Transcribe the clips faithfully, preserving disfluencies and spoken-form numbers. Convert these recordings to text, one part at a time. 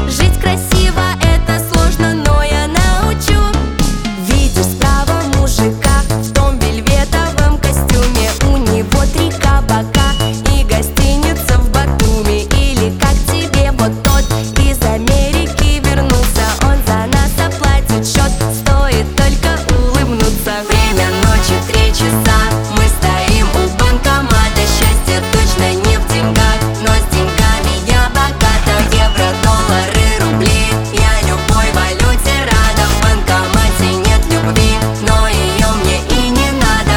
Жить красиво — это сложно, но я научу. Видишь справа мужика в том вельветовом костюме. У него три кабака и гостиница в Батуми. Или как тебе вот тот из Америки вернулся? Он за нас оплатит счет, стоит только улыбнуться. Время ночи три часа, мы стоим у банкомата. Счастье точно не в деньгах, но с деньгами я богата. Евро, доллары, рубли, я любой валюте рада. В банкомате нет любви, но ее мне и не надо.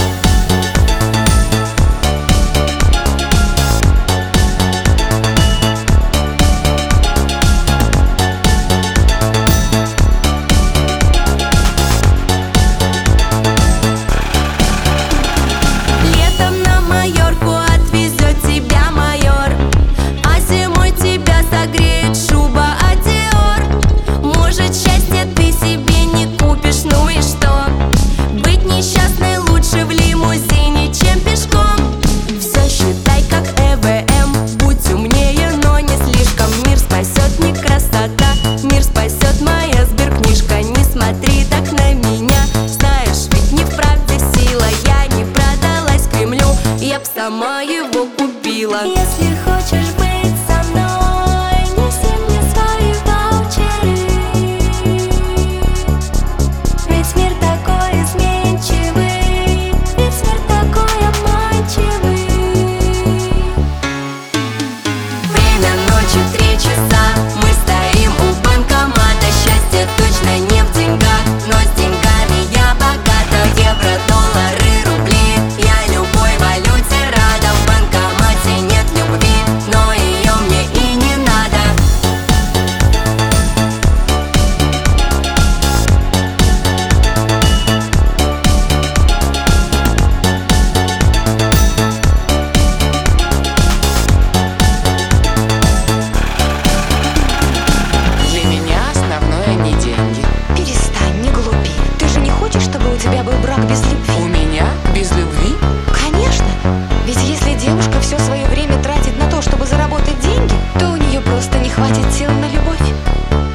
Летом на Майорку отвезет тебя майор, а зимой тебя согреет шуба от Dior. Может, счастье ты себе не купишь, ну и что? Быть несчастной лучше в лимузине, чем пешком. Все считай как Э В М, будь умнее, но не слишком. Мир спасет не красота, мир спасет моя сберкнижка. Не смотри так на меня, знаешь, ведь не в правде сила. Я не продалась Кремлю, я б сама его купила. Если хочешь быть со мной, неси мне свои ваучеры. Ведь мир такой изменчивый, ведь мир такой обманчивый. Время ночи три часа, мы стоим у банкомата. Счастье точно не в деньгах, но с деньгами я богата. Евро, доллары, рубли, я любой валюте рада. В банкомате нет любви, но ее мне и не надо. Для меня основное не деньги. Перестань, не глупи. Ты же не хочешь, чтобы у тебя был брак без У любви? меня без любви? Конечно. Ведь если девушка все свое время тратит на то, чтобы заработать деньги, то у нее просто не хватит сил на любовь.